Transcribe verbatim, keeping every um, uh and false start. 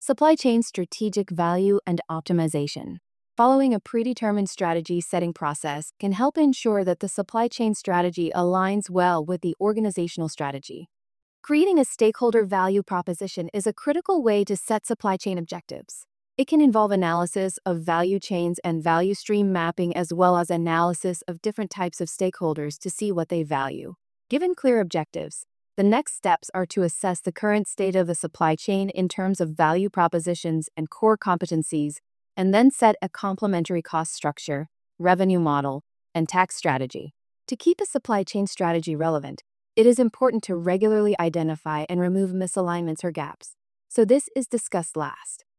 Supply chain strategic value and optimization. Following a predetermined strategy setting process can help ensure that the supply chain strategy aligns well with the organizational strategy. Creating a stakeholder value proposition is a critical way to set supply chain objectives. It can involve analysis of value chains and value stream mapping, as well as analysis of different types of stakeholders to see what they value. Given clear objectives, the next steps are to assess the current state of the supply chain in terms of value propositions and core competencies, and then set a complementary cost structure, revenue model, and tax strategy. To keep a supply chain strategy relevant, it is important to regularly identify and remove misalignments or gaps. So this is discussed last.